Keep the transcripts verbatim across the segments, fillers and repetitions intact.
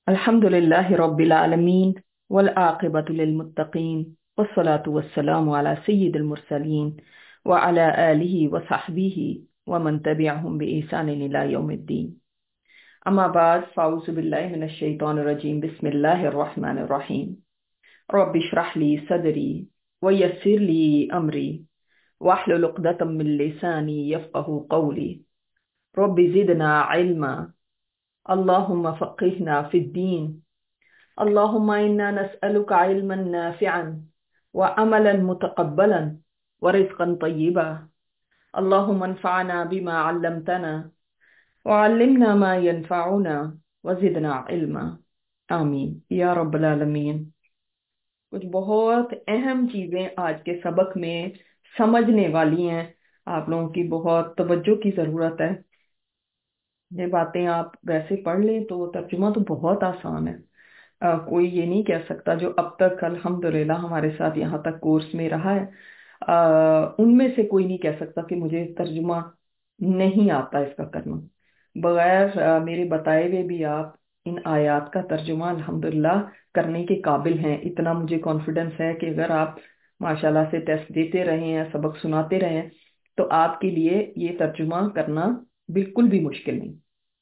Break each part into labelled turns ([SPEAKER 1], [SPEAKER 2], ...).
[SPEAKER 1] الحمد لله رب العالمين والعاقبة للمتقين والصلاة والسلام على سيد المرسلين وعلى آله وصحبه ومن تبعهم بإحسان إلى يوم الدين. أما بعد فأعوذ بالله من الشيطان الرجيم. بسم الله الرحمن الرحيم. رب اشرح لي صدري ويسر لي أمري واحلل عقدة من لساني يفقه قولي. رب زدنا علما. اللهم فقهنا في الدين. اللهم إنا نسألك علما نافعا وعملا متقبلا ورزقا طيبا. اللهم انفعنا بما علمتنا وعلمنا ما ينفعنا وزدنا علما. آمین یا رب العالمین. کچھ بہت اہم چیزیں آج کے سبق میں سمجھنے والی ہیں. آپ لوگوں کی بہت توجہ کی ضرورت ہے. یہ باتیں آپ ویسے پڑھ لیں تو ترجمہ تو بہت آسان ہے. آ, کوئی یہ نہیں کہہ سکتا جو اب تک الحمدللہ ہمارے ساتھ یہاں تک کورس میں رہا ہے، آ, ان میں سے کوئی نہیں کہہ سکتا کہ مجھے ترجمہ نہیں آتا اس کا کرنا. بغیر آ, میرے بتائے ہوئے بھی آپ ان آیات کا ترجمہ الحمدللہ کرنے کے قابل ہیں. اتنا مجھے کانفیڈنس ہے کہ اگر آپ ماشاءاللہ سے ٹیسٹ دیتے رہے ہیں، سبق سناتے رہے ہیں، تو آپ کے لیے یہ ترجمہ کرنا بالکل بھی مشکل نہیں.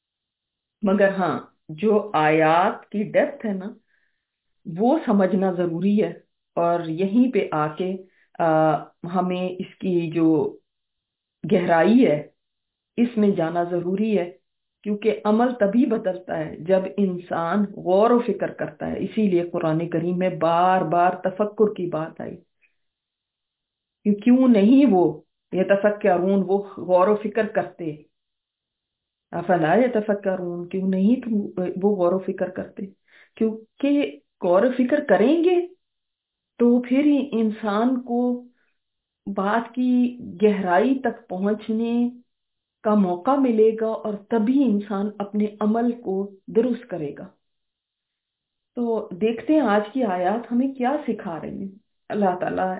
[SPEAKER 1] مگر ہاں، جو آیات کی ڈیپتھ ہے نا، وہ سمجھنا ضروری ہے. اور یہیں پہ آ کے آ, ہمیں اس کی جو گہرائی ہے اس میں جانا ضروری ہے، کیونکہ عمل تبھی بدلتا ہے جب انسان غور و فکر کرتا ہے. اسی لیے قرآن کریم میں بار بار تفکر کی بات آئی کہ کیوں نہیں وہ یتفکرون، وہ غور و فکر کرتے. افلا یتفکرون، کیوں نہیں تم وہ غور و فکر کرتے؟ کیونکہ غور و فکر کریں گے تو پھر ہی انسان کو بات کی گہرائی تک پہنچنے کا موقع ملے گا، اور تبھی انسان اپنے عمل کو درست کرے گا. تو دیکھتے ہیں آج کی آیات ہمیں کیا سکھا رہے ہیں. اللہ تعالیٰ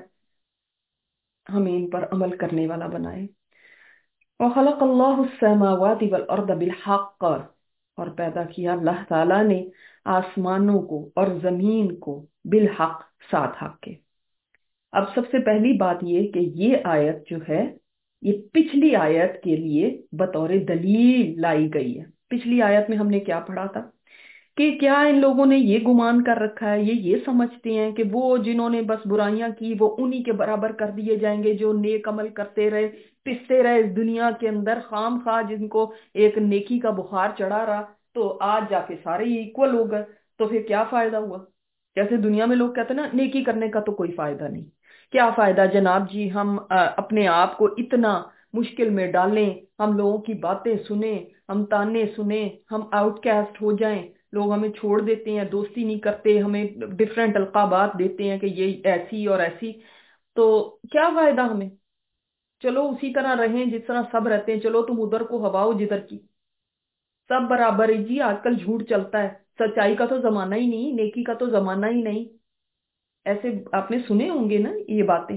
[SPEAKER 1] ہمیں ان پر عمل کرنے والا بنائے. وَخَلَقَ اللَّهُ السَّمَاوَاتِ وَالْأَرْضَ بِالْحَقِّ، اور پیدا کیا اللہ تعالیٰ نے آسمانوں کو اور زمین کو بالحق، ساتھ حق کے. اب سب سے پہلی بات یہ کہ یہ آیت جو ہے یہ پچھلی آیت کے لیے بطور دلیل لائی گئی ہے. پچھلی آیت میں ہم نے کیا پڑھا تھا کہ کیا ان لوگوں نے یہ گمان کر رکھا ہے، یہ یہ سمجھتے ہیں کہ وہ جنہوں نے بس برائیاں کی وہ انہی کے برابر کر دیے جائیں گے، جو نیک عمل کرتے رہے پستے رہے اس دنیا کے اندر خام خواہ، جن کو ایک نیکی کا بخار چڑھا رہا، تو آج جا کے سارے ہی ایکول ہو گئے. تو پھر کیا فائدہ ہوا؟ جیسے دنیا میں لوگ کہتے ہیں نا، نیکی کرنے کا تو کوئی فائدہ نہیں. کیا فائدہ جناب جی، ہم آ, اپنے آپ کو اتنا مشکل میں ڈالیں، ہم لوگوں کی باتیں سنیں، ہم تانے سنیں، ہم آؤٹ کاسٹ ہو جائیں، لوگ ہمیں چھوڑ دیتے ہیں، دوستی نہیں کرتے، ہمیں ڈفرینٹ القابات دیتے ہیں کہ یہ ایسی اور ایسی. تو کیا فائدہ ہمیں؟ چلو اسی طرح رہیں جس طرح سب رہتے ہیں. چلو تم ادھر کو ہواؤ جدھر کی، سب برابر ہے جی. آج کل جھوٹ چلتا ہے، سچائی کا تو زمانہ ہی نہیں، نیکی کا تو زمانہ ہی نہیں. ایسے آپ نے سنے ہوں گے نا یہ باتیں.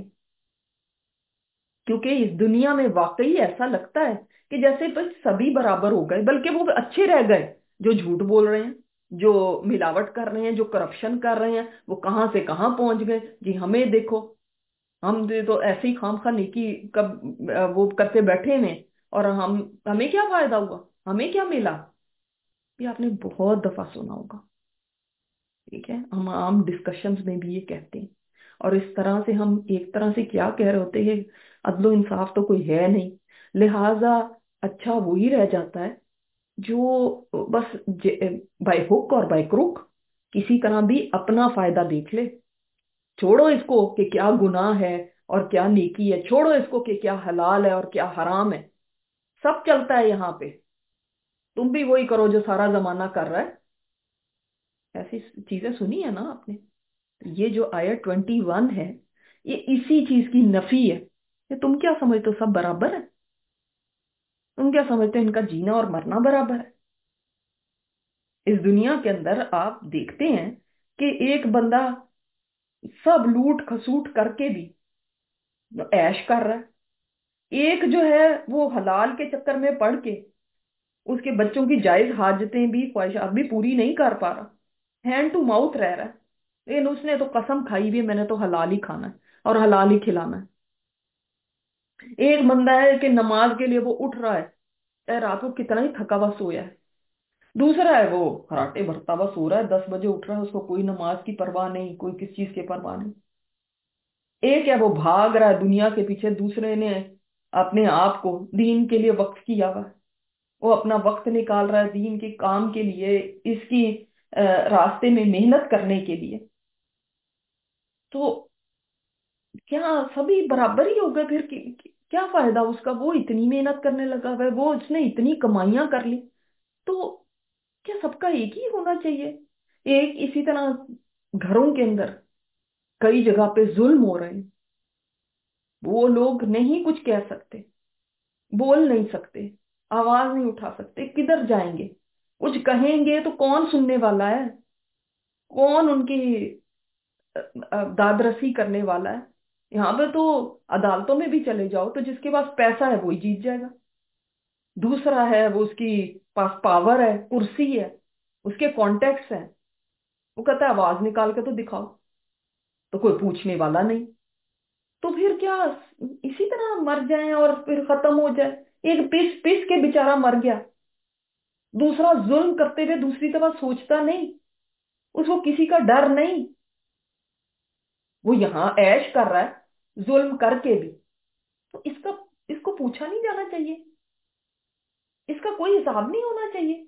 [SPEAKER 1] کیونکہ اس دنیا میں واقعی ایسا لگتا ہے کہ جیسے بس سبھی برابر ہو گئے، بلکہ وہ اچھے رہ گئے جو جھوٹ بول رہے ہیں، جو ملاوٹ کر رہے ہیں، جو کرپشن کر رہے ہیں، وہ کہاں سے کہاں پہنچ گئے جی. ہمیں دیکھو، ہم تو ایسے ہی خام خواہ نیکی کب وہ کرتے بیٹھے میں، اور ہم ہمیں کیا فائدہ ہوا، ہمیں کیا ملا؟ یہ آپ نے بہت دفعہ سنا ہوگا. ٹھیک ہے، ہم عام ڈسکشنز میں بھی یہ کہتے ہیں. اور اس طرح سے ہم ایک طرح سے کیا کہہ رہے ہوتے ہیں، عدل و انصاف تو کوئی ہے نہیں، لہٰذا اچھا وہی رہ جاتا ہے جو بس بائی ہک اور بائی کروک کسی طرح بھی اپنا فائدہ دیکھ لے. چھوڑو اس کو کہ کیا گناہ ہے اور کیا نیکی ہے، چھوڑو اس کو کہ کیا حلال ہے اور کیا حرام ہے. سب چلتا ہے یہاں پہ، تم بھی وہی کرو جو سارا زمانہ کر رہا ہے. ایسی چیزیں سنی ہے نا آپ نے. یہ جو آیت ٹوینٹی ون ہے یہ اسی چیز کی نفی ہے کہ تم کیا سمجھتے ہو سب برابر ہے، تم کیا سمجھتے ہو ان کا جینا اور مرنا برابر ہے. اس دنیا کے اندر آپ دیکھتے ہیں کہ ایک بندہ سب لوٹ کھسوٹ کر کے بھی عیش کر رہا ہے، ایک جو ہے وہ حلال کے چکر میں پڑ کے اس کے بچوں کی جائز حاجتیں بھی خواہشات بھی پوری نہیں کر پا رہا. हैंड टू माउथ रह रहा है, लेकिन उसने तो कसम खाई भी है, मैंने तो हलाल ही खाना है और हलाल ही खिलाना है। एक बंदा है कि नमाज के लिए वो उठ रहा है चाहे रात को कितना ही थका हुआ सोया है। दूसरा है वो खराटे भरता हुआ सो रहा है, दस बजे उठ रहा है, उसको कोई नमाज की परवाह नहीं, कोई किस चीज की परवाह नहीं। एक है वो भाग रहा है दुनिया के पीछे, दूसरे ने अपने आप को दीन के लिए वक्फ किया हुआ है। वो अपना वक्त निकाल रहा है दीन के काम के लिए, इसकी अ, रास्ते में मेहनत करने के लिए। तो क्या सभी बराबर ही हो गए फिर? कि, कि- क्या फायदा उसका? वो इतनी मेहनत करने लगा हुआ है, वो उसने इतनी कमाइयां कर ली, तो क्या सबका एक ही होना चाहिए? एक इसी तरह घरों के अंदर कई जगह पे जुल्म हो रहे हैं, वो लोग नहीं कुछ कह सकते, बोल नहीं सकते, आवाज नहीं उठा सकते, किधर जाएंगे? कुछ कहेंगे तो कौन सुनने वाला है? कौन उनकी अ, अ, दादरसी करने वाला है? यहाँ पे तो अदालतों में भी चले जाओ तो जिसके पास पैसा है वही जीत जाएगा। दूसरा है वो उसकी पास पावर है, कुर्सी है, उसके कॉन्टेक्ट्स हैं, वो कहता है आवाज निकाल के तो दिखाओ, तो कोई पूछने वाला नहीं। तो फिर क्या इसी तरह मर जाएं और फिर खत्म हो जाए? एक पिस पिस के बेचारा मर गया, दूसरा जुल्म करते हुए दूसरी तरफ सोचता नहीं, उसको किसी का डर नहीं, वो यहाँ ऐश कर रहा है जुल्म करके भी। तो इसका इसको पूछा नहीं जाना चाहिए? इसका कोई हिसाब नहीं होना चाहिए?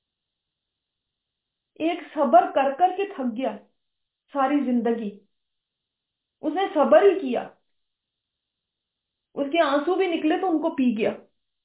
[SPEAKER 1] एक सबर कर कर के थक गया सारी जिंदगी, उसने सबर ही किया, उसके आंसू भी निकले तो उनको पी गया।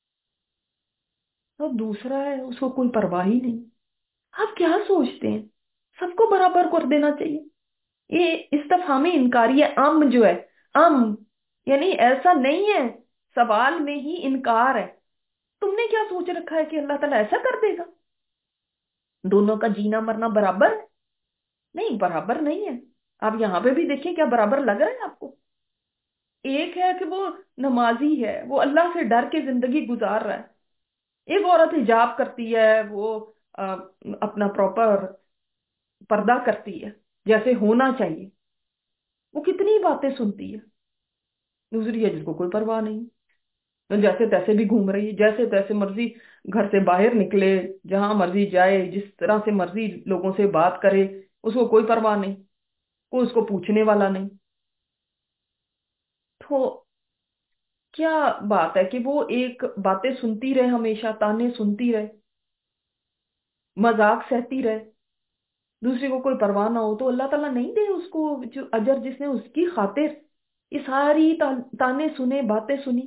[SPEAKER 1] और दूसरा है उसको कोई परवाह ही नहीं। आप क्या सोचते हैं सबको बराबर कर देना चाहिए? ये इस्तिफहामी इनकारी है, अम जो है, अम यानी ऐसा नहीं है, सवाल में ही इनकार है। तुमने क्या सोच रखा है कि अल्लाह ताला ऐसा कर देगा? दोनों का जीना मरना बराबर है? नहीं, बराबर नहीं है। आप यहां पे भी देखिए, क्या बराबर लग रहा है आपको? एक है कि वो नमाजी है, वो अल्लाह से डर के जिंदगी गुजार रहा है। एक औरत हिजाब करती है, वो अ, अपना प्रॉपर पर्दा करती है जैसे होना चाहिए, वो कितनी बातें सुनती है। दूसरी है जिसको कोई परवाह नहीं, तो जैसे तैसे भी घूम रही है, जैसे तैसे मर्जी घर से बाहर निकले, जहां मर्जी जाए, जिस तरह से मर्जी लोगों से बात करे, उसको कोई परवाह नहीं, कोई उसको पूछने वाला नहीं। तो क्या बात है कि वो एक बातें सुनती रहे, हमेशा ताने सुनती रहे, मजाक सहती रहे, दूसरे को कोई परवाह ना हो? तो अल्लाह ताला नहीं दे उसको जो अजर जिसने उसकी खातिर ये सारी ता, ताने सुने, बातें सुनी?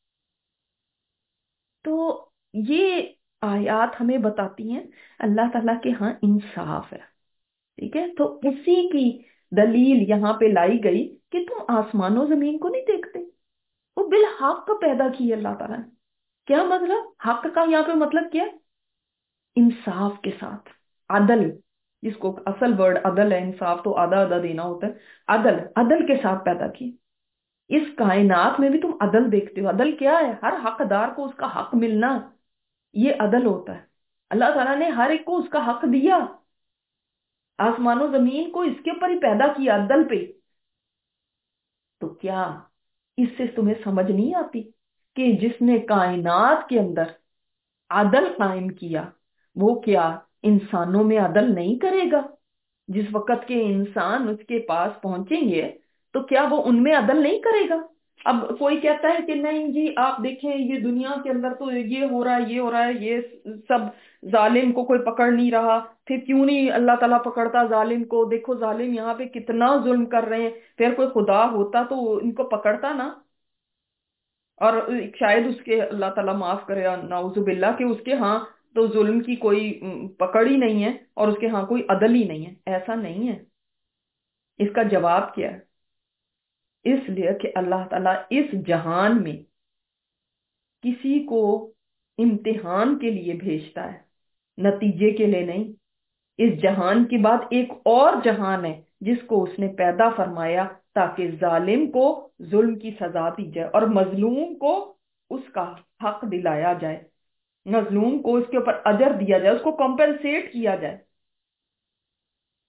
[SPEAKER 1] तो ये आयत हमें बताती हैं अल्लाह ताला के यहाँ इंसाफ है। ठीक है, तो उसी की दलील यहाँ पे लाई गई कि तुम आसमानों जमीन को नहीं देखते, वो बिलहक का पैदा किया अल्लाह ताला ने। क्या मतलब हक का यहाँ पे मतलब क्या है? इंसाफ के साथ, अदल, जिसको असल वर्ड अदल है, इंसाफ तो आधा आधा देना होता है, अदल, अदल के साथ पैदा की। इस कायनात में भी तुम अदल देखते हो। अदल क्या है? हर हकदार को उसका हक मिलना, ये अदल होता है। अल्लाह ताला ने हर एक को उसका हक दिया, आसमानों जमीन को इसके ऊपर ही पैदा किया, अदल पे। तो क्या इससे तुम्हें समझ नहीं आती कि जिसने कायनात के अंदर अदल कायम किया, वो क्या इंसानों में अदल नहीं करेगा? जिस वक्त के इंसान उसके पास पहुंचेंगे तो क्या वो उनमें अदल नहीं करेगा? अब कोई कहता है कि नहीं जी आप देखें ये दुनिया के अंदर तो ये हो रहा है, ये हो रहा है, ये सब जालिम को कोई पकड़ नहीं रहा, फिर क्यों नहीं अल्लाह ताला पकड़ता जालिम को? देखो जालिम यहाँ पे कितना जुल्म कर रहे हैं, फिर कोई खुदा होता तो इनको पकड़ता ना, और शायद उसके अल्लाह ताला माफ करे नाउजुबिल्ला कि उसके यहाँ तो जुल्म की कोई अम, पकड़ ही नहीं है और उसके यहाँ कोई अदल ही नहीं है। ऐसा नहीं है। इसका जवाब क्या है? इसलिए कि अल्लाह ताला इस जहान में किसी को इम्तिहान के लिए भेजता है, नतीजे के लिए नहीं। इस जहान के बाद एक और जहान है जिसको उसने पैदा फरमाया ताकि जालिम को जुल्म की सजा दी जाए और मजलूम को उसका हक दिलाया जाए, मजलूम को उसके ऊपर अजर दिया जाए, उसको कॉम्पेंसेट किया जाए।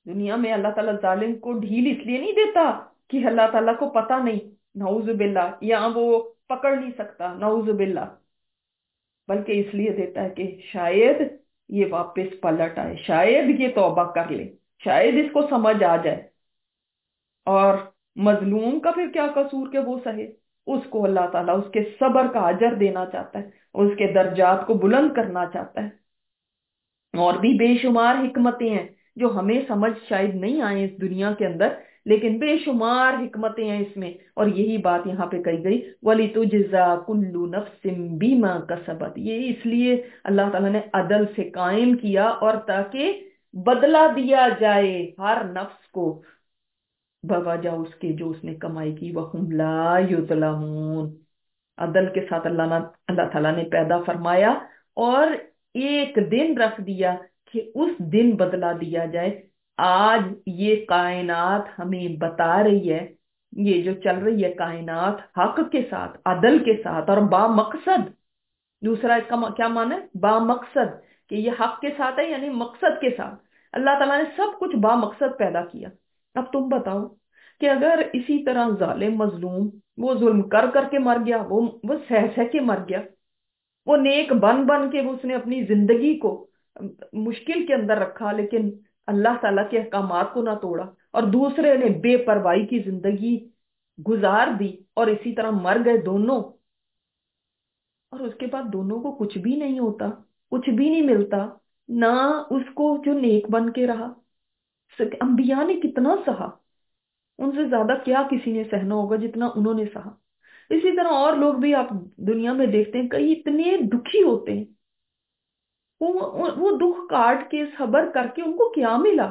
[SPEAKER 1] دنیا میں اللہ تعالیٰ ظالم کو ڈھیل اس لیے نہیں دیتا کہ اللہ تعالیٰ کو پتہ نہیں، نعوذ باللہ، یا وہ پکڑ نہیں سکتا، نعوذ باللہ، بلکہ اس لیے دیتا ہے کہ شاید یہ واپس پلٹ آئے، شاید یہ توبہ کر لے، شاید اس کو سمجھ آ جائے۔ اور مظلوم کا پھر کیا قصور کہ وہ سہے؟ اس کو اللہ تعالیٰ اس کے صبر کا اجر دینا چاہتا ہے، اس کے درجات کو بلند کرنا چاہتا ہے۔ اور بھی بے شمار حکمتیں ہیں جو ہمیں سمجھ شاید نہیں آئے اس دنیا کے اندر، لیکن بے شمار حکمتیں ہیں اس میں، اور یہی بات یہاں پہ کہی گئی، وَلِتُجْزَى كُلُّ نَفْسٍ بِمَا كَسَبَتْ، یہ اس لیے اللہ تعالیٰ نے عدل سے قائم کیا، اور تاکہ بدلہ دیا جائے ہر نفس کو بوجہ اس کے جو اس نے کمائی کی، وَهُمْ لَا يُظْلَمُونَ۔ عدل کے ساتھ اللہ نے اللہ تعالیٰ نے پیدا فرمایا، اور ایک دن رکھ دیا کہ اس دن بدلا دیا جائے۔ آج یہ کائنات ہمیں بتا رہی ہے، یہ جو چل رہی ہے کائنات حق کے ساتھ، عدل کے ساتھ اور با مقصد۔ دوسرا اس کا کیا معنی ہے؟ با مقصد، کہ یہ حق کے ساتھ ہے یعنی مقصد کے ساتھ۔ اللہ تعالیٰ نے سب کچھ با مقصد پیدا کیا۔ اب تم بتاؤ کہ اگر اسی طرح ظالم مظلوم وہ ظلم کر کر کے مر گیا، وہ وہ سہ سہ کے مر گیا، وہ نیک بن بن کے اس نے اپنی زندگی کو مشکل کے اندر رکھا، لیکن اللہ تعالیٰ کے احکامات کو نہ توڑا، اور دوسرے نے بے پرواہی کی زندگی گزار دی اور اسی طرح مر گئے دونوں، اور اس کے بعد دونوں کو کچھ بھی نہیں ہوتا، کچھ بھی نہیں ملتا، نہ اس کو جو نیک بن کے رہا۔ انبیاء نے کتنا سہا، ان سے زیادہ کیا کسی نے سہنا ہوگا جتنا انہوں نے سہا۔ اسی طرح اور لوگ بھی آپ دنیا میں دیکھتے ہیں، کئی اتنے دکھی ہوتے ہیں، وہ وہ دکھ کاٹ کے صبر کر کے ان کو کیا ملا؟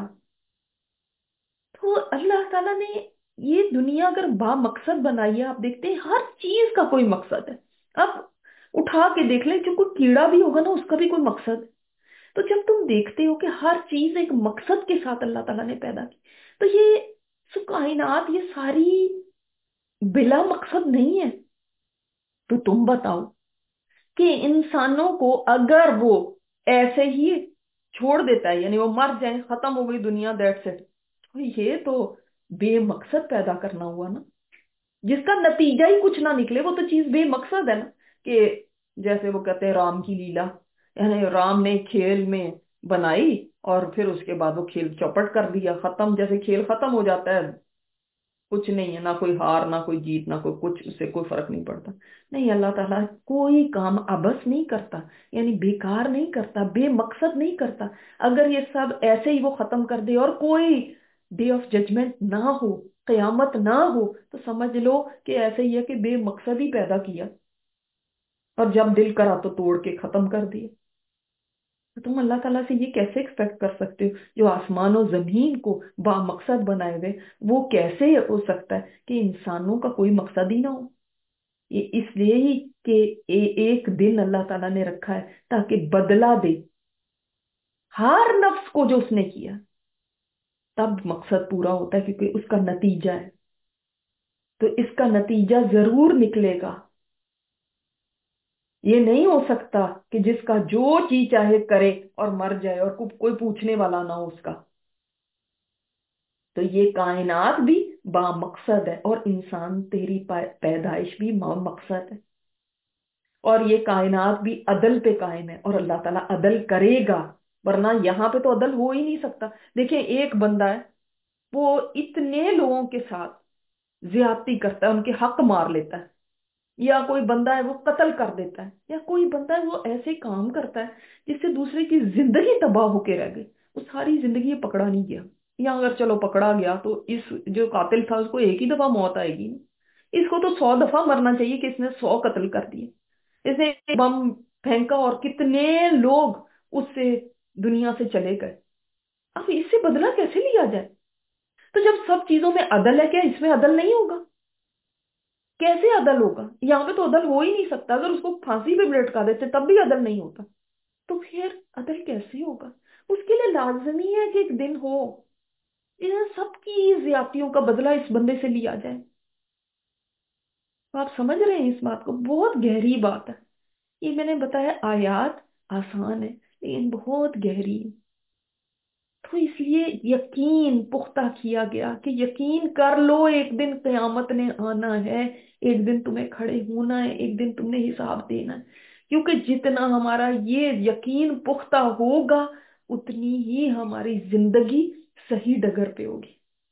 [SPEAKER 1] تو اللہ تعالیٰ نے یہ دنیا اگر با مقصد بنائی ہے، آپ دیکھتے ہیں ہر چیز کا کوئی مقصد ہے۔ اب اٹھا کے دیکھ لیں، جو کوئی کیڑا بھی ہوگا نا اس کا بھی کوئی مقصد ہے۔ تو جب تم دیکھتے ہو کہ ہر چیز ایک مقصد کے ساتھ اللہ تعالیٰ نے پیدا کی، تو یہ سو کائنات یہ ساری بلا مقصد نہیں ہے۔ تو تم بتاؤ کہ انسانوں کو اگر وہ ایسے ہی چھوڑ دیتا ہے، یعنی وہ مر جائیں، ختم ہو گئی دنیا، دیٹس اٹ، تو یہ تو بے مقصد پیدا کرنا ہوا نا، جس کا نتیجہ ہی کچھ نہ نکلے، وہ تو چیز بے مقصد ہے نا۔ کہ جیسے وہ کہتے ہیں رام کی لیلا، یعنی رام نے کھیل میں بنائی اور پھر اس کے بعد وہ کھیل چوپٹ کر دیا، ختم، جیسے کھیل ختم ہو جاتا ہے، کچھ نہیں ہے، نہ کوئی ہار نہ کوئی جیت نہ کوئی کچھ، اس سے کوئی فرق نہیں پڑتا۔ نہیں، اللہ تعالیٰ کوئی کام ابس نہیں کرتا، یعنی بیکار نہیں کرتا، بے مقصد نہیں کرتا۔ اگر یہ سب ایسے ہی وہ ختم کر دے اور کوئی ڈے آف ججمنٹ نہ ہو، قیامت نہ ہو، تو سمجھ لو کہ ایسے ہی ہے کہ بے مقصد ہی پیدا کیا، اور جب دل کرا تو توڑ کے ختم کر دیا۔ تو تم اللہ تعالیٰ سے یہ کیسے ایکسپیکٹ کر سکتے ہو جو آسمان و زمین کو با مقصد بنائے ہوئے، وہ کیسے ہو سکتا ہے کہ انسانوں کا کوئی مقصد ہی نہ ہو؟ یہ اس لیے ہی کہ ایک دن اللہ تعالیٰ نے رکھا ہے تاکہ بدلہ دے ہر نفس کو جو اس نے کیا، تب مقصد پورا ہوتا ہے، کیونکہ اس کا نتیجہ ہے، تو اس کا نتیجہ ضرور نکلے گا۔ یہ نہیں ہو سکتا کہ جس کا جو چیز چاہے کرے اور مر جائے اور کوئی پوچھنے والا نہ ہو اس کا۔ تو یہ کائنات بھی با مقصد ہے، اور انسان تیری پیدائش بھی با مقصد ہے، اور یہ کائنات بھی عدل پہ قائم ہے، اور اللہ تعالیٰ عدل کرے گا، ورنہ یہاں پہ تو عدل ہو ہی نہیں سکتا۔ دیکھیں ایک بندہ ہے، وہ اتنے لوگوں کے ساتھ زیادتی کرتا ہے، ان کے حق مار لیتا ہے، یا کوئی بندہ ہے وہ قتل کر دیتا ہے، یا کوئی بندہ ہے وہ ایسے کام کرتا ہے جس سے دوسرے کی زندگی تباہ ہو کے رہ گئی، وہ ساری زندگی پکڑا نہیں گیا، یا اگر چلو پکڑا گیا تو اس جو قاتل تھا اس کو ایک ہی دفعہ موت آئے گی، اس کو تو سو دفعہ مرنا چاہیے کہ اس نے سو قتل کر دیے، اس نے بم پھینکا اور کتنے لوگ اس سے دنیا سے چلے گئے۔ اب اس سے بدلہ کیسے لیا جائے؟ تو جب سب چیزوں میں عدل ہے، کیا اس میں عدل نہیں ہوگا؟ کیسے عدل ہوگا؟ یہاں پہ تو عدل ہو ہی نہیں سکتا، اگر اس کو پھانسی پہ لٹکا دیتے تب بھی عدل نہیں ہوتا، تو پھر عدل کیسے ہوگا؟ اس کے لیے لازمی ہے کہ ایک دن ہو ان سب کی زیادتیوں کا بدلہ اس بندے سے لیا جائے۔ آپ سمجھ رہے ہیں اس بات کو؟ بہت گہری بات ہے یہ، میں نے بتایا آیات آسان ہے لیکن بہت گہری ہے۔ تو اس لیے یقین پختہ کیا گیا کہ یقین کر لو ایک دن قیامت نے آنا ہے، ایک دن تمہیں کھڑے ہونا ہے، ایک دن تم نے حساب دینا ہے. کیونکہ جتنا ہمارا یہ یقین پختہ ہوگا اتنی ہی ہماری زندگی صحیح ڈگر پہ ہوگی.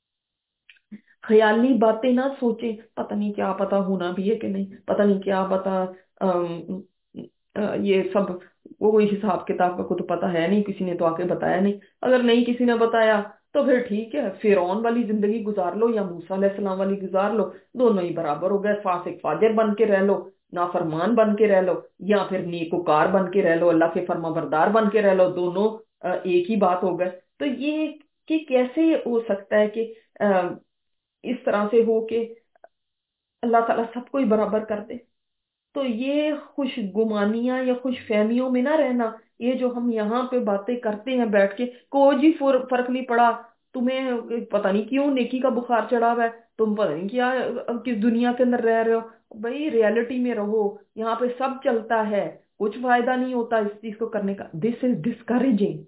[SPEAKER 1] خیالی باتیں نہ سوچیں، پتہ نہیں کیا پتا ہونا بھی ہے کہ نہیں، پتہ نہیں کیا پتا. ام، آ، یہ سب وہ کوئی حساب کتاب کا کچھ پتا ہے نہیں، کسی نے تو آ کے بتایا نہیں. اگر نہیں کسی نے بتایا تو پھر ٹھیک ہے، فرعون والی زندگی گزار لو یا موسیٰ علیہ السلام والی گزار لو، دونوں ہی برابر ہو گئے. فاسق فاجر بن کے رہ لو، نافرمان بن کے رہ لو، یا پھر نیکوکار بن کے رہ لو، اللہ کے فرما بردار بن کے رہ لو، دونوں آ، ایک ہی بات ہو گئے. تو یہ کہ کیسے ہو سکتا ہے کہ اس طرح سے ہو کہ اللہ تعالیٰ سب کو ہی برابر کر دے؟ تو یہ خوش گمانیاں یا خوش فہمیوں میں نہ رہنا. یہ جو ہم یہاں پہ باتیں کرتے ہیں بیٹھ کے، کوئی جی فرق نہیں پڑا. تمہیں پتہ نہیں کیوں نیکی کا بخار چڑھا ہوا ہے، تم پتہ نہیں کیا کس دنیا کے اندر رہ رہے ہو. بھائی ریالٹی میں رہو، یہاں پہ سب چلتا ہے، کچھ فائدہ نہیں ہوتا اس چیز کو کرنے کا. This is discouraging.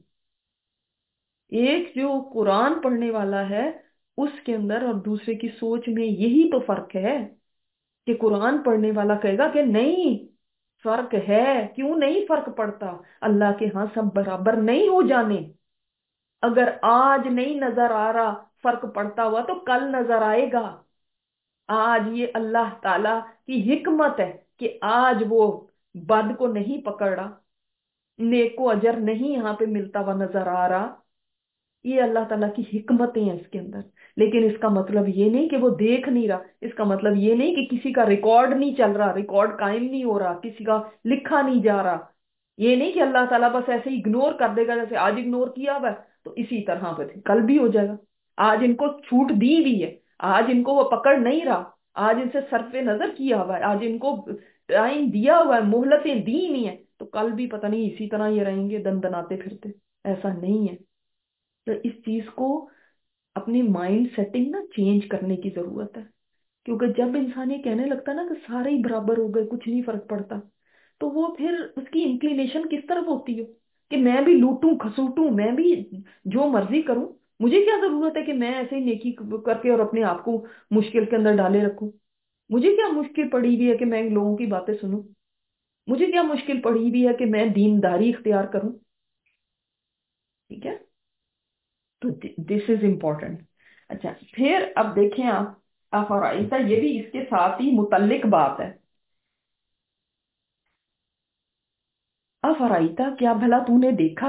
[SPEAKER 1] ایک جو قرآن پڑھنے والا ہے اس کے اندر اور دوسرے کی سوچ میں یہی تو فرق ہے کہ قرآن پڑھنے والا کہے گا کہ نہیں، فرق ہے. کیوں نہیں فرق پڑتا؟ اللہ کے ہاں سب برابر نہیں ہو جانے. اگر آج نہیں نظر آ رہا فرق پڑتا ہوا تو کل نظر آئے گا. آج یہ اللہ تعالی کی حکمت ہے کہ آج وہ بد کو نہیں پکڑ رہا، نیک کو اجر نہیں یہاں پہ ملتا ہوا نظر آ رہا. یہ اللہ تعالیٰ کی حکمتیں ہیں اس کے اندر. لیکن اس کا مطلب یہ نہیں کہ وہ دیکھ نہیں رہا، اس کا مطلب یہ نہیں کہ کسی کا ریکارڈ نہیں چل رہا، ریکارڈ قائم نہیں ہو رہا، کسی کا لکھا نہیں جا رہا. یہ نہیں کہ اللہ تعالیٰ بس ایسے اگنور کر دے گا، جیسے آج اگنور کیا ہوا ہے تو اسی طرح پہ کل بھی ہو جائے گا. آج ان کو چھوٹ دی ہوئی ہے، آج ان کو وہ پکڑ نہیں رہا، آج ان سے صرف نظر کیا ہوا ہے، آج ان کو ٹائم دیا ہوا ہے، مہلتیں دی نہیں ہے، تو کل بھی پتہ نہیں اسی طرح یہ رہیں گے دن دناتے پھرتے. ایسا نہیں ہے. تو اس چیز کو اپنی مائنڈ سیٹنگ نا چینج کرنے کی ضرورت ہے. کیونکہ جب انسان یہ کہنے لگتا ہے نا کہ سارے ہی برابر ہو گئے، کچھ نہیں فرق پڑتا، تو وہ پھر اس کی انکلینیشن کس طرف ہوتی ہے کہ میں بھی لوٹوں کھسوٹوں، میں بھی جو مرضی کروں. مجھے کیا ضرورت ہے کہ میں ایسے ہی نیکی کر کے اور اپنے آپ کو مشکل کے اندر ڈالے رکھوں؟ مجھے کیا مشکل پڑی ہوئی ہے کہ میں ان لوگوں کی باتیں سنوں؟ مجھے کیا مشکل پڑی ہوئی ہے کہ میں دینداری اختیار کروں؟ ٹھیک ہے. تو دس از امپورٹنٹ. اچھا پھر اب دیکھیں آپ افرائیتا، یہ بھی اس کے ساتھ ہی متعلق بات ہے. افرائیتا، کیا بھلا تو نے دیکھا؟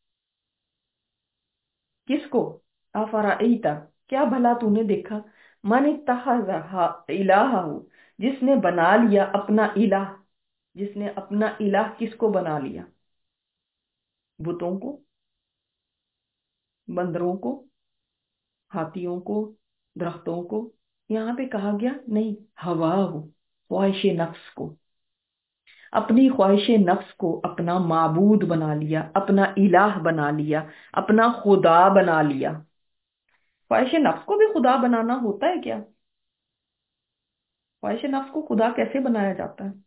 [SPEAKER 1] کس کو؟ افرائیتا، کیا بھلا تو نے دیکھا؟ من اتخذ الہ، جس نے بنا لیا اپنا الہ. جس نے اپنا الہ کس کو بنا لیا؟ بتوں کو، بندروں کو، ہاتھیوں کو، درختوں کو. یہاں پہ کہا گیا نہیں، ہوا ہو، خواہش نفس کو. اپنی خواہش نفس کو اپنا معبود بنا لیا، اپنا الہ بنا لیا، اپنا خدا بنا لیا. خواہش نفس کو بھی خدا بنانا ہوتا ہے کیا؟ خواہش نفس کو خدا کیسے بنایا جاتا ہے؟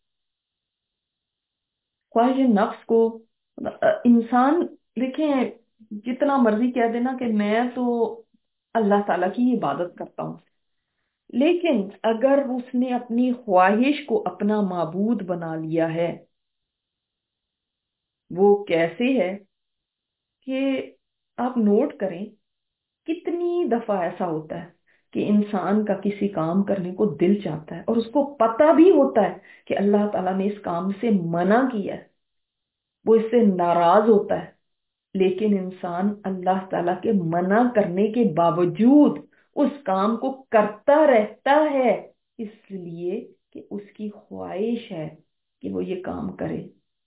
[SPEAKER 1] خواہش نفس کو انسان، دیکھیں، جتنا مرضی کہہ دینا کہ میں تو اللہ تعالیٰ کی عبادت کرتا ہوں، لیکن اگر اس نے اپنی خواہش کو اپنا معبود بنا لیا ہے، وہ کیسے ہے کہ آپ نوٹ کریں کتنی دفعہ ایسا ہوتا ہے کہ انسان کا کسی کام کرنے کو دل چاہتا ہے اور اس کو پتہ بھی ہوتا ہے کہ اللہ تعالیٰ نے اس کام سے منع کیا ہے، وہ اس سے ناراض ہوتا ہے، لیکن انسان اللہ تعالیٰ کے منع کرنے کے باوجود اس کام کو کرتا رہتا ہے، اس لیے کہ اس کی خواہش ہے کہ وہ یہ کام کرے.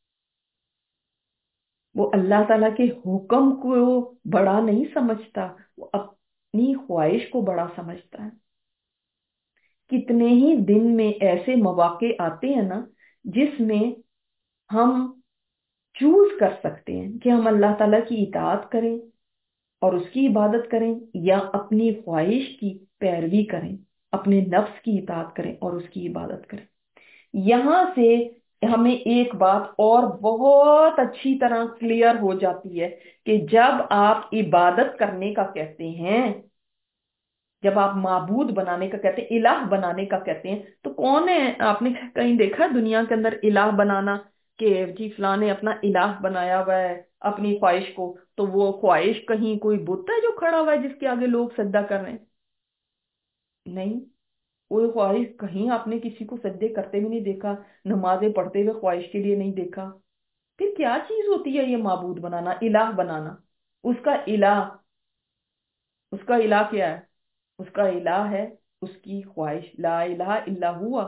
[SPEAKER 1] وہ اللہ تعالیٰ کے حکم کو بڑا نہیں سمجھتا، وہ اپنی خواہش کو بڑا سمجھتا ہے. کتنے ہی دن میں ایسے مواقع آتے ہیں نا جس میں ہم چوز کر سکتے ہیں کہ ہم اللہ تعالیٰ کی اطاعت کریں اور اس کی عبادت کریں، یا اپنی خواہش کی پیروی کریں، اپنے نفس کی اطاعت کریں اور اس کی عبادت کریں. یہاں سے ہمیں ایک بات اور بہت اچھی طرح کلیئر ہو جاتی ہے کہ جب آپ عبادت کرنے کا کہتے ہیں، جب آپ معبود بنانے کا کہتے ہیں، الہ بنانے کا کہتے ہیں، تو کون ہے؟ آپ نے کہیں دیکھا دنیا کے اندر الہ بنانا کہ جی فلاں نے اپنا الہ بنایا ہوا ہے اپنی خواہش کو؟ تو وہ خواہش کہیں کوئی بت ہے جو کھڑا ہوا ہے جس کے آگے لوگ سجدہ کر رہے ہیں؟ نہیں، کوئی خواہش کہیں آپ نے کسی کو سجدے کرتے بھی نہیں دیکھا، نمازیں پڑھتے ہوئے خواہش کے لیے نہیں دیکھا۔ پھر کیا چیز ہوتی ہے یہ معبود بنانا، الہ بنانا؟ اس کا الہ، اس کا الہ کیا ہے؟ اس کا الہ ہے اس کی خواہش، لا الہ الا ہوا،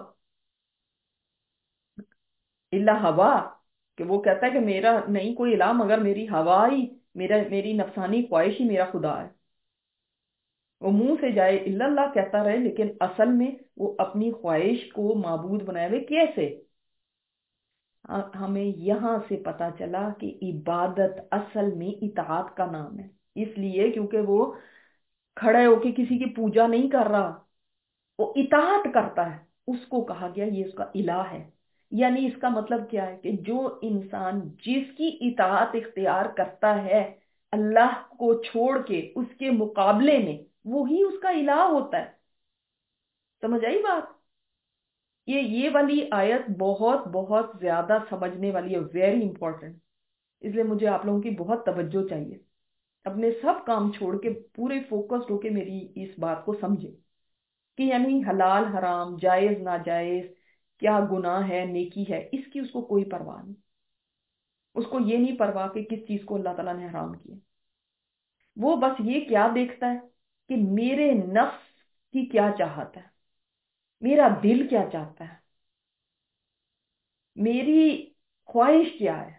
[SPEAKER 1] الا ہوا، کہ وہ کہتا ہے کہ میرا نہیں کوئی الہ مگر میری ہوا ہی، میرا میری نفسانی خواہش ہی میرا خدا ہے۔ وہ منہ سے جائے الا اللہ کہتا رہے لیکن اصل میں وہ اپنی خواہش کو معبود بنائے ہوئے کیسے؟ ہمیں یہاں سے پتا چلا کہ عبادت اصل میں اطاعت کا نام ہے، اس لیے کیونکہ وہ کھڑے ہو کے کسی کی پوجا نہیں کر رہا، وہ اطاعت کرتا ہے، اس کو کہا گیا یہ اس کا الہ ہے۔ یعنی اس کا مطلب کیا ہے کہ جو انسان جس کی اطاعت اختیار کرتا ہے اللہ کو چھوڑ کے اس کے مقابلے میں، وہی اس کا الہ ہوتا ہے۔ سمجھ آئی بات؟ یہ یہ والی آیت بہت بہت زیادہ سمجھنے والی ہے، ویری امپورٹنٹ، اس لیے مجھے آپ لوگوں کی بہت توجہ چاہیے، اپنے سب کام چھوڑ کے پورے فوکسڈ ہو کے میری اس بات کو سمجھے کہ یعنی حلال حرام، جائز ناجائز، کیا گناہ ہے نیکی ہے، اس کی اس کو کوئی پرواہ نہیں۔ اس کو یہ نہیں پرواہ کہ کس چیز کو اللہ تعالیٰ نے حرام کیا، وہ بس یہ کیا دیکھتا ہے کہ میرے نفس کی کیا چاہت ہے، میرا دل کیا چاہتا ہے، میری خواہش کیا ہے۔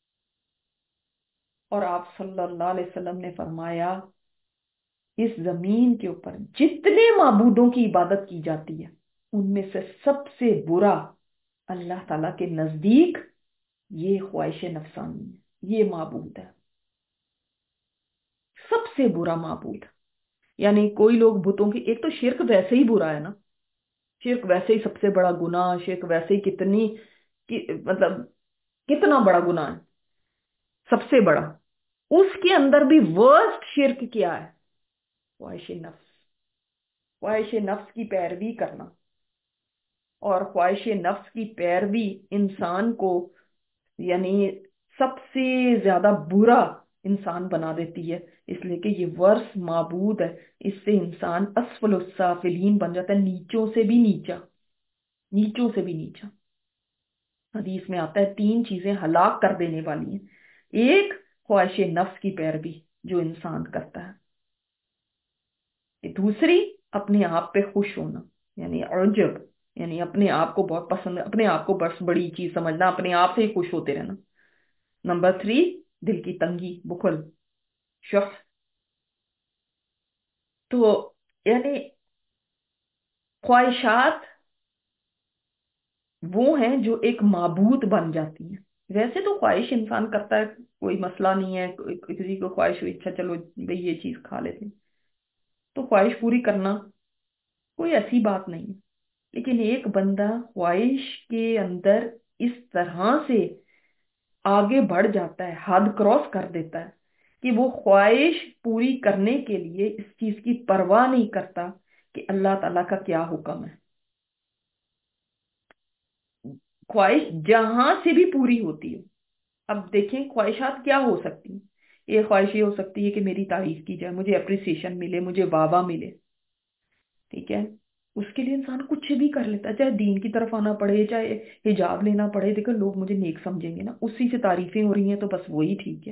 [SPEAKER 1] اور آپ صلی اللہ علیہ وسلم نے فرمایا اس زمین کے اوپر جتنے معبودوں کی عبادت کی جاتی ہے ان میں سے سب سے برا اللہ تعالیٰ کے نزدیک یہ خواہش نفسانی ہے، یہ معبود ہے، سب سے برا معبود۔ یعنی کوئی لوگ بتوں کی، ایک تو شرک ویسے ہی برا ہے نا، شرک ویسے ہی سب سے بڑا گناہ، شرک ویسے ہی کتنی کی مطلب کتنا بڑا گناہ ہے، سب سے بڑا۔ اس کے اندر بھی ورسٹ شرک کیا ہے؟ خواہش نفس، خواہش نفس کی پیروی کرنا، اور خواہش نفس کی پیروی انسان کو یعنی سب سے زیادہ برا انسان بنا دیتی ہے، اس لیے کہ یہ ورس معبود ہے، اس سے انسان اسفل السافلین بن جاتا ہے، نیچوں سے بھی نیچا، نیچوں سے بھی نیچا۔ حدیث میں آتا ہے تین چیزیں ہلاک کر دینے والی ہیں، ایک خواہش نفس کی پیروی جو انسان کرتا ہے، دوسری اپنے آپ پہ خوش ہونا یعنی عجب، یعنی اپنے آپ کو بہت پسند، اپنے آپ کو بس بڑی چیز سمجھنا، اپنے آپ سے ہی خوش ہوتے رہنا، نمبر تھری دل کی تنگی، بخل، شح۔ تو یعنی خواہشات وہ ہیں جو ایک معبود بن جاتی ہیں۔ ویسے تو خواہش انسان کرتا ہے، کوئی مسئلہ نہیں ہے، کوئی- کسی کو خواہش ہوئی اچھا چلو بھئی یہ چیز کھا لیتے ہیں، تو خواہش پوری کرنا کوئی ایسی بات نہیں ہے، لیکن ایک بندہ خواہش کے اندر اس طرح سے آگے بڑھ جاتا ہے، حد کراس کر دیتا ہے کہ وہ خواہش پوری کرنے کے لیے اس چیز کی پرواہ نہیں کرتا کہ اللہ تعالیٰ کا کیا حکم ہے۔ خواہش جہاں سے بھی پوری ہوتی ہے۔ اب دیکھیں خواہشات کیا ہو سکتی ہیں، یہ خواہش یہ ہو سکتی ہے کہ میری تعریف کی جائے، مجھے اپریسیشن ملے، مجھے واہ واہ ملے، ٹھیک ہے، اس کے لیے انسان کچھ بھی کر لیتا ہے، چاہے دین کی طرف آنا پڑے، چاہے حجاب لینا پڑے، دیکھو لوگ مجھے نیک سمجھیں گے نا، اسی سے تعریفیں ہو رہی ہیں تو بس وہی ٹھیک ہے۔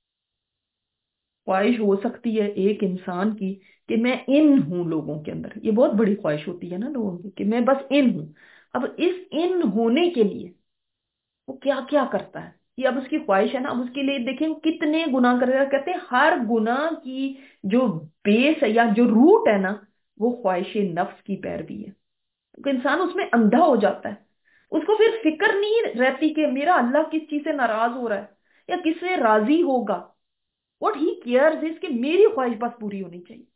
[SPEAKER 1] خواہش ہو سکتی ہے ایک انسان کی کہ میں ان ہوں لوگوں کے اندر، یہ بہت بڑی خواہش ہوتی ہے نا لوگوں کی کہ میں بس ان ہوں۔ اب اس ان ہونے کے لیے وہ کیا کیا کرتا ہے، یہ اب اس کی خواہش ہے نا، اب اس کے لیے دیکھیں کتنے گناہ کرے گا، کہتے ہیں ہر گناہ کی جو بیس ہے یا جو روٹ ہے نا وہ خواہش نفس کی پیروی ہے، کیونکہ انسان اس میں اندھا ہو جاتا ہے، اس کو پھر فکر نہیں رہتی کہ میرا اللہ کس چیز سے ناراض ہو رہا ہے یا کس سے راضی ہوگا، واٹ ہی کیئرز اس کہ میری خواہش بس پوری ہونی چاہیے۔